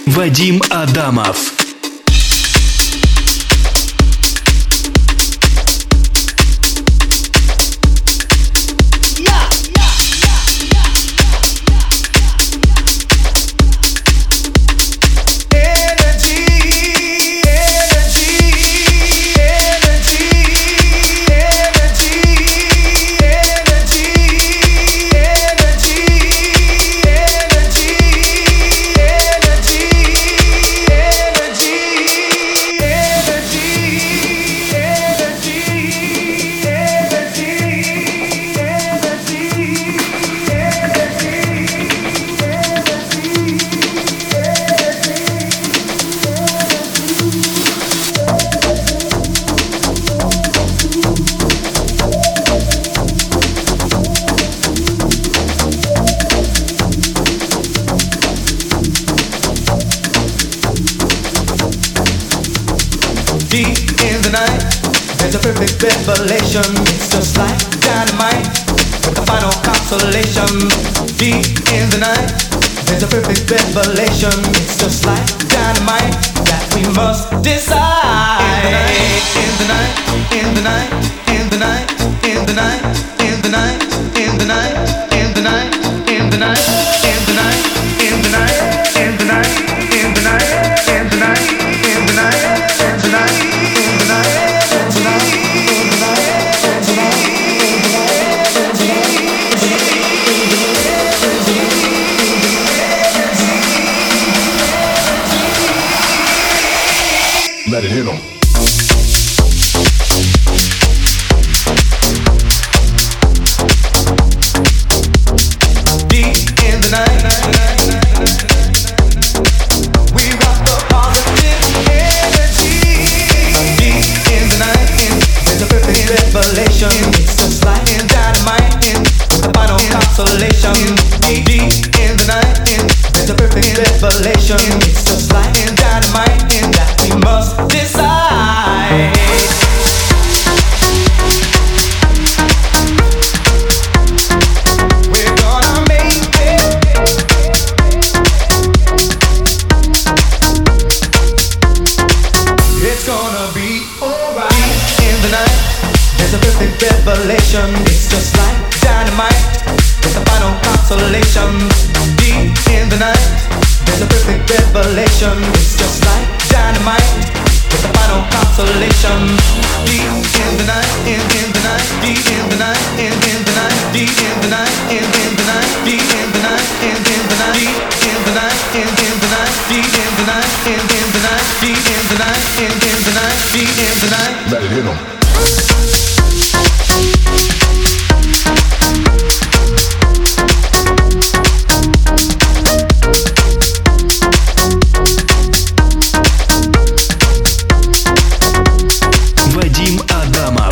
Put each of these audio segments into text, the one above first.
Вадим Адамов. Deep in the night, there's a perfect revelation. It's just like dynamite with the final consolation. Deep in the night, there's a perfect revelation. It's just like dynamite that we must decide. In the night, in the night, in the night, in the night, in the night, in the night, in the night, in the night, in the night, in the night, in the night, in the night, in the night, in the night, in the night, in the night. Let it hit 'em. Deep in the night, we rock the positive energy. Deep in the night, there's a perfect revelation. It's just like dynamite with the final consolation. Deep in the night, there's a perfect revelation. It's just like dynamite that we must decide. We're gonna make it. It's gonna be alright. In the night, there's a perfect revelation. It's just like dynamite with the final consolation. Deep in the night, there's a perfect revelation. It's just like dynamite with the final consolation. Deep in the night, in the night, deep in the night, in the night, deep in the night, in the night, deep in the night, in the night, deep in the night, in the night, deep in the night, in the night, deep in the night, in the night, deep in the night. Let it hit 'em. Вадим Адамов.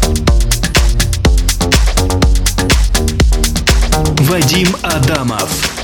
Вадим Адамов.